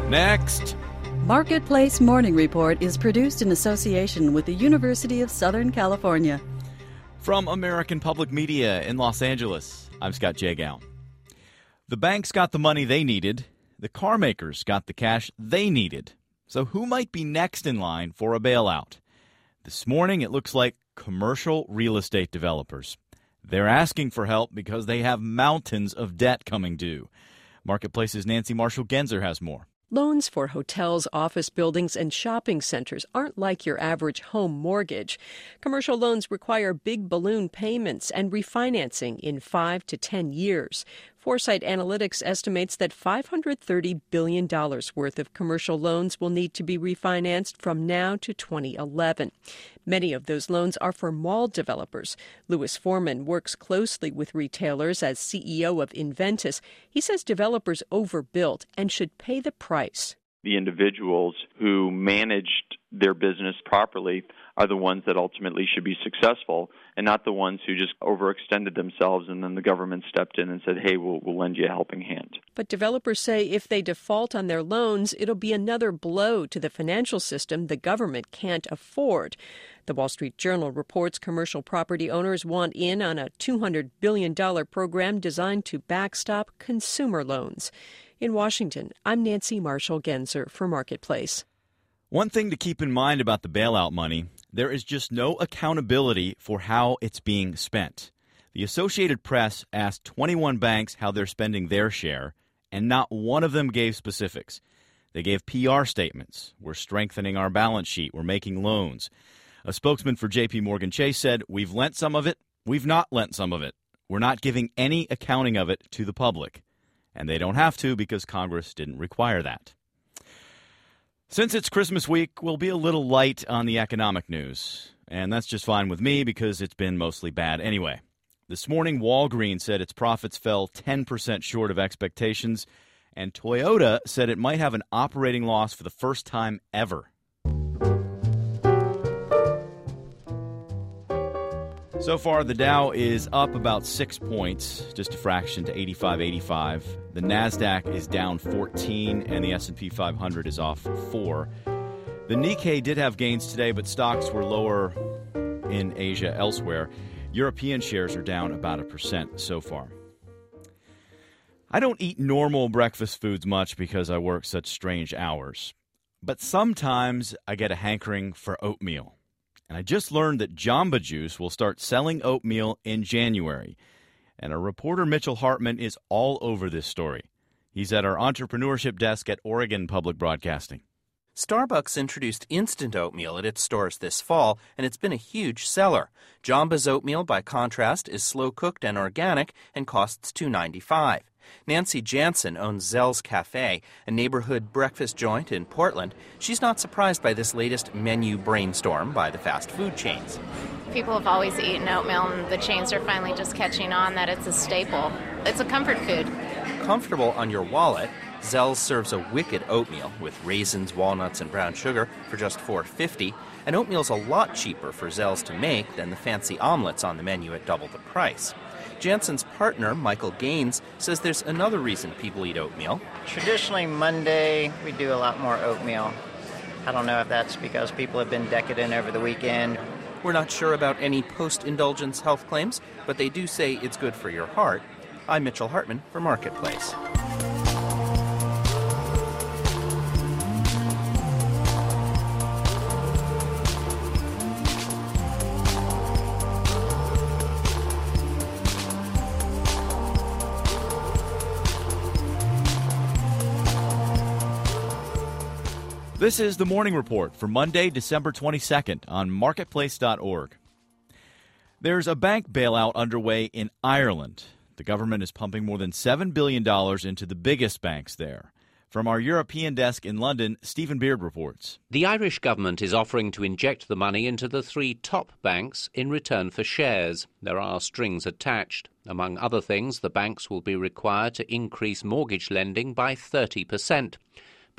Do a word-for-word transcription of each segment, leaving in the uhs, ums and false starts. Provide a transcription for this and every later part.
Next. Marketplace Morning Report is produced in association with the University of Southern California. From American Public Media in Los Angeles, I'm Scott Jagow. The banks got the money they needed. The car makers got the cash they needed. So who might be next in line for a bailout? This morning, it looks like commercial real estate developers. They're asking for help because they have mountains of debt coming due. Marketplace's Nancy Marshall-Genzer has more. Loans for hotels, office buildings, and shopping centers aren't like your average home mortgage. Commercial loans require big balloon payments and refinancing in five to ten years. Foresight Analytics estimates that five hundred thirty billion dollars worth of commercial loans will need to be refinanced from now to twenty eleven. Many of those loans are for mall developers. Louis Foreman works closely with retailers as C E O of Inventus. He says developers overbuilt and should pay the price. The individuals who managed their business properly are the ones that ultimately should be successful, and not the ones who just overextended themselves and then the government stepped in and said, hey, we'll, we'll lend you a helping hand. But developers say if they default on their loans, it'll be another blow to the financial system the government can't afford. The Wall Street Journal reports commercial property owners want in on a two hundred billion dollars program designed to backstop consumer loans. In Washington, I'm Nancy Marshall-Genzer for Marketplace. One thing to keep in mind about the bailout money, there is just no accountability for how it's being spent. The Associated Press asked twenty-one banks how they're spending their share, and not one of them gave specifics. They gave P R statements. We're strengthening our balance sheet. We're making loans. A spokesman for J P Morgan Chase said, we've lent some of it. We've not lent some of it. We're not giving any accounting of it to the public. And they don't have to because Congress didn't require that. Since it's Christmas week, we'll be a little light on the economic news. And that's just fine with me because it's been mostly bad anyway. This morning, Walgreens said its profits fell ten percent short of expectations. And Toyota said it might have an operating loss for the first time ever. So far, the Dow is up about six points, just a fraction to eighty-five eighty-five. The NASDAQ is down fourteen, and the S and P five hundred is off four. The Nikkei did have gains today, but stocks were lower in Asia elsewhere. European shares are down about a percent so far. I don't eat normal breakfast foods much because I work such strange hours. But sometimes I get a hankering for oatmeal. And I just learned that Jamba Juice will start selling oatmeal in January. And our reporter Mitchell Hartman is all over this story. He's at our entrepreneurship desk at Oregon Public Broadcasting. Starbucks introduced instant oatmeal at its stores this fall, and it's been a huge seller. Jamba's oatmeal, by contrast, is slow-cooked and organic and costs two dollars and ninety-five cents. Nancy Jansen owns Zell's Cafe, a neighborhood breakfast joint in Portland. She's not surprised by this latest menu brainstorm by the fast food chains. People have always eaten oatmeal, and the chains are finally just catching on that it's a staple. It's a comfort food. Comfortable on your wallet, Zell's serves a wicked oatmeal with raisins, walnuts, and brown sugar for just four dollars and fifty cents. And oatmeal's a lot cheaper for Zell's to make than the fancy omelets on the menu at double the price. Jansen's partner, Michael Gaines, says there's another reason people eat oatmeal. Traditionally, Monday, we do a lot more oatmeal. I don't know if that's because people have been decadent over the weekend. We're not sure about any post-indulgence health claims, but they do say it's good for your heart. I'm Mitchell Hartman for Marketplace. This is the Morning Report for Monday, December twenty-second on marketplace dot org. There's a bank bailout underway in Ireland. The government is pumping more than seven billion dollars into the biggest banks there. From our European desk in London, Stephen Beard reports. The Irish government is offering to inject the money into the three top banks in return for shares. There are strings attached. Among other things, the banks will be required to increase mortgage lending by thirty percent.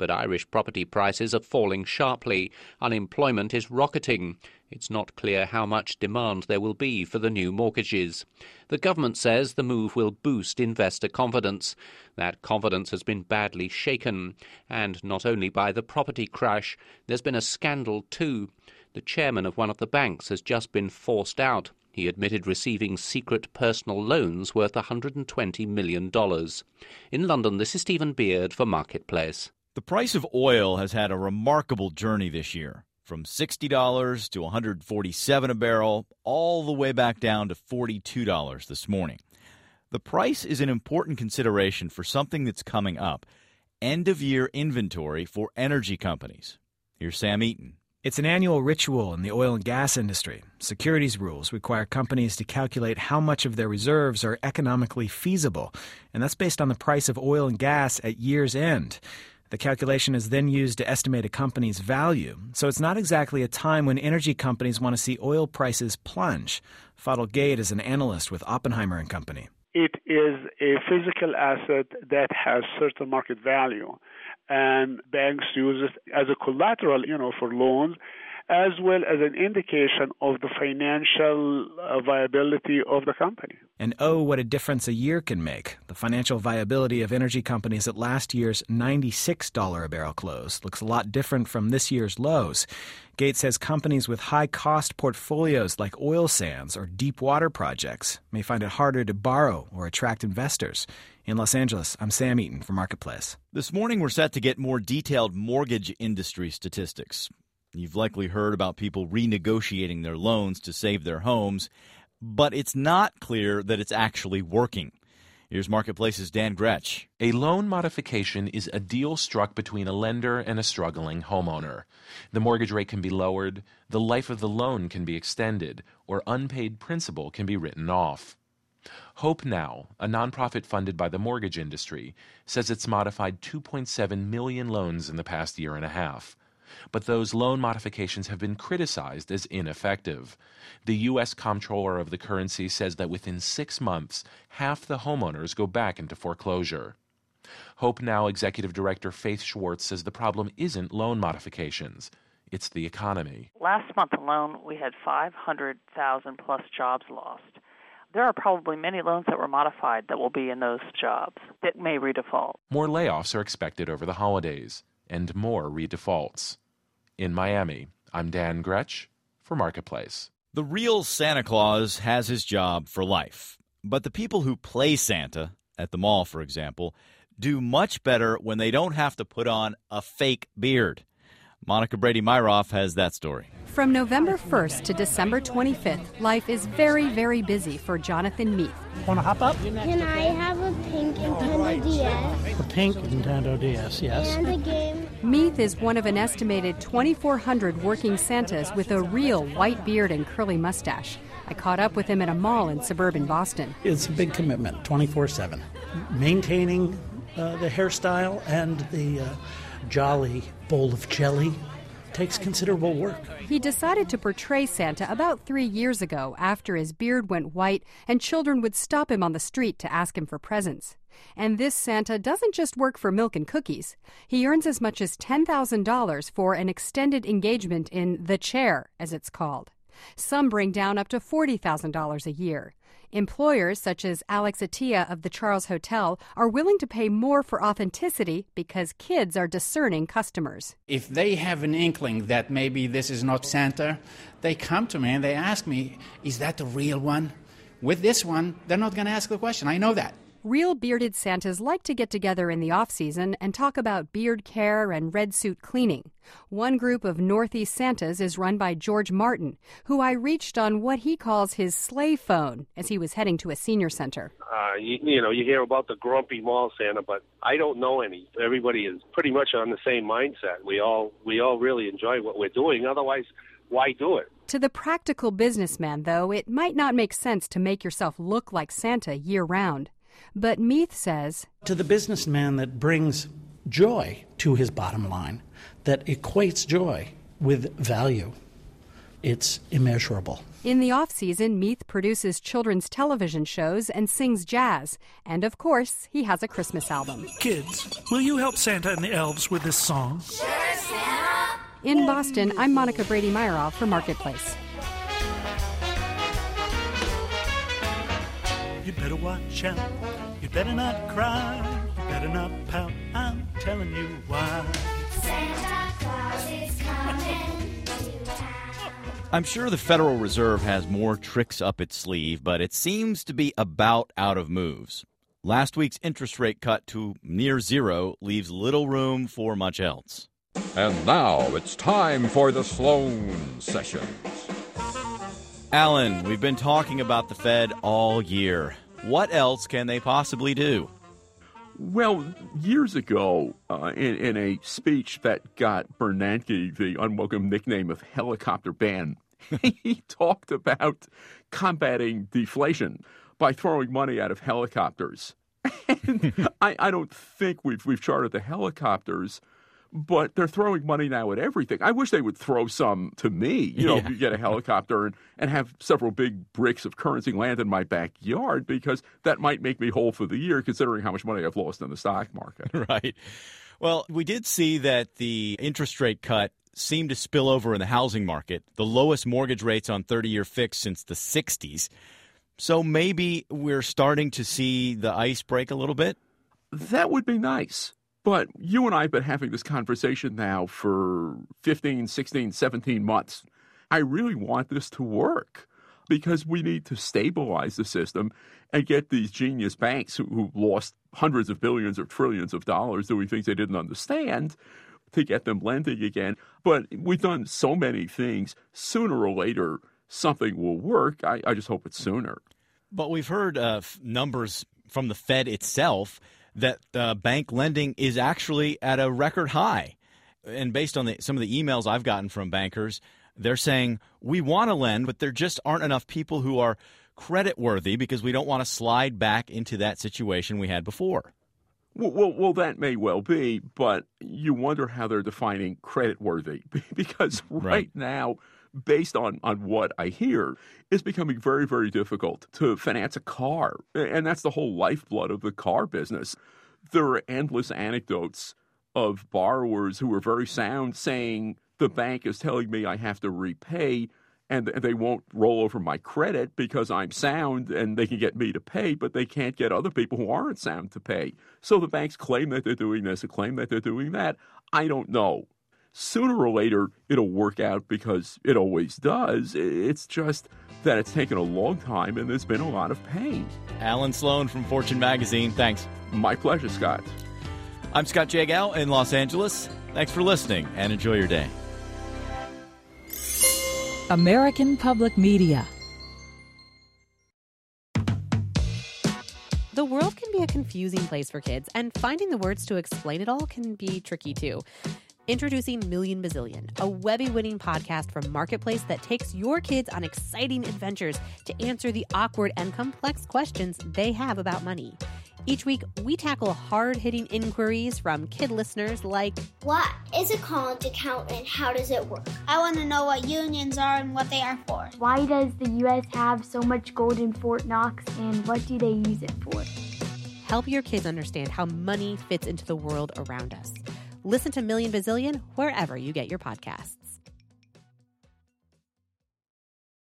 But Irish property prices are falling sharply. Unemployment is rocketing. It's not clear how much demand there will be for the new mortgages. The government says the move will boost investor confidence. That confidence has been badly shaken. And not only by the property crash, there's been a scandal too. The chairman of one of the banks has just been forced out. He admitted receiving secret personal loans worth one hundred twenty million dollars. In London, this is Stephen Beard for Marketplace. The price of oil has had a remarkable journey this year, from sixty dollars to one hundred forty-seven dollars a barrel, all the way back down to forty-two dollars this morning. The price is an important consideration for something that's coming up, end-of-year inventory for energy companies. Here's Sam Eaton. It's an annual ritual in the oil and gas industry. Securities rules require companies to calculate how much of their reserves are economically feasible, and that's based on the price of oil and gas at year's end. The calculation is then used to estimate a company's value, so it's not exactly a time when energy companies want to see oil prices plunge. Fadl Gate is an analyst with Oppenheimer and Company. It is a physical asset that has certain market value, and banks use it as a collateral, you know, for loans, as well as an indication of the financial uh, viability of the company. And oh, what a difference a year can make. The financial viability of energy companies at last year's ninety-six dollars a barrel close looks a lot different from this year's lows. Gates says companies with high-cost portfolios like oil sands or deep water projects may find it harder to borrow or attract investors. In Los Angeles, I'm Sam Eaton for Marketplace. This morning, we're set to get more detailed mortgage industry statistics. You've likely heard about people renegotiating their loans to save their homes, but it's not clear that it's actually working. Here's Marketplace's Dan Gretsch. A loan modification is a deal struck between a lender and a struggling homeowner. The mortgage rate can be lowered, the life of the loan can be extended, or unpaid principal can be written off. Hope Now, a nonprofit funded by the mortgage industry, says it's modified two point seven million loans in the past year and a half. But those loan modifications have been criticized as ineffective. The U S Comptroller of the Currency says that within six months, half the homeowners go back into foreclosure. Hope Now Executive Director Faith Schwartz says the problem isn't loan modifications. It's the economy. Last month alone, we had five hundred thousand plus jobs lost. There are probably many loans that were modified that will be in those jobs that may redefault. More layoffs are expected over the holidays, and more redefaults. In Miami, I'm Dan Gretsch for Marketplace. The real Santa Claus has his job for life. But the people who play Santa, at the mall, for example, do much better when they don't have to put on a fake beard. Monica Brady-Myroff has that story. From November first to December twenty-fifth, life is very, very busy for Jonathan Meath. Want to hop up? Can I have a pink Nintendo D S? A pink Nintendo D S, yes. And a game. Meath is one of an estimated twenty-four hundred working Santas with a real white beard and curly mustache. I caught up with him at a mall in suburban Boston. It's a big commitment, twenty-four seven. Maintaining uh, the hairstyle and the uh, jolly bowl of jelly takes considerable work. He decided to portray Santa about three years ago after his beard went white and children would stop him on the street to ask him for presents. And this Santa doesn't just work for milk and cookies. He earns as much as ten thousand dollars for an extended engagement in the chair, as it's called. Some bring down up to forty thousand dollars a year. Employers such as Alex Attia of the Charles Hotel are willing to pay more for authenticity because kids are discerning customers. If they have an inkling that maybe this is not Santa, they come to me and they ask me, is that the real one? With this one, they're not going to ask the question. I know that. Real bearded Santas like to get together in the off-season and talk about beard care and red suit cleaning. One group of Northeast Santas is run by George Martin, who I reached on what he calls his sleigh phone as he was heading to a senior center. Uh, you, you know, you hear about the grumpy mall Santa, but I don't know any. Everybody is pretty much on the same mindset. We all we all really enjoy what we're doing. Otherwise, why do it? To the practical businessman, though, it might not make sense to make yourself look like Santa year-round. But Meath says, to the businessman that brings joy to his bottom line, that equates joy with value, it's immeasurable. In the off-season, Meath produces children's television shows and sings jazz. And, of course, he has a Christmas album. Kids, will you help Santa and the elves with this song? Sure, Santa! In Boston, I'm Monica Brady-Meyerhoff for Marketplace. You better watch out. You better not cry. You better not pout. I'm telling you why. Santa Claus is coming. I'm sure the Federal Reserve has more tricks up its sleeve, but it seems to be about out of moves. Last week's interest rate cut to near zero leaves little room for much else. And now it's time for the Sloan Sessions. Alan, we've been talking about the Fed all year. What else can they possibly do? Well, years ago, uh, in, in a speech that got Bernanke the unwelcome nickname of Helicopter Ben, he talked about combating deflation by throwing money out of helicopters. And I, I don't think we've we've chartered the helicopters, but they're throwing money now at everything. I wish they would throw some to me. You know, yeah. You get a helicopter and, and have several big bricks of currency land in my backyard, because that might make me whole for the year, considering how much money I've lost in the stock market. Right. Well, we did see that the interest rate cut seemed to spill over in the housing market, the lowest mortgage rates on thirty-year fixed since the sixties. So maybe we're starting to see the ice break a little bit? That would be nice. But you and I have been having this conversation now for fifteen, sixteen, seventeen months. I really want this to work, because we need to stabilize the system and get these genius banks who, who lost hundreds of billions or trillions of dollars doing things they didn't understand, to get them lending again. But we've done so many things. Sooner or later, something will work. I, I just hope it's sooner. But we've heard uh, f- numbers from the Fed itself that uh, bank lending is actually at a record high. And based on the, some of the emails I've gotten from bankers, they're saying, we want to lend, but there just aren't enough people who are credit worthy, because we don't want to slide back into that situation we had before. Well, well, well, that may well be, but you wonder how they're defining credit worthy, because right, right now, based on, on what I hear, it's becoming very, very difficult to finance a car. And that's the whole lifeblood of the car business. There are endless anecdotes of borrowers who are very sound saying, the bank is telling me I have to repay, and they won't roll over my credit because I'm sound and they can get me to pay, but they can't get other people who aren't sound to pay. So the banks claim that they're doing this and claim that they're doing that. I don't know. Sooner or later, it'll work out, because it always does. It's just that it's taken a long time and there's been a lot of pain. Alan Sloan from Fortune Magazine, thanks. My pleasure, Scott. I'm Scott Jagow in Los Angeles. Thanks for listening, and enjoy your day. American Public Media. The world can be a confusing place for kids, and finding the words to explain it all can be tricky too. Introducing Million Bazillion, a Webby-winning podcast from Marketplace that takes your kids on exciting adventures to answer the awkward and complex questions they have about money. Each week, we tackle hard-hitting inquiries from kid listeners like, what is a college account and how does it work? I want to know what unions are and what they are for. Why does the U S have so much gold in Fort Knox, and what do they use it for? Help your kids understand how money fits into the world around us. Listen to Million Bazillion wherever you get your podcasts.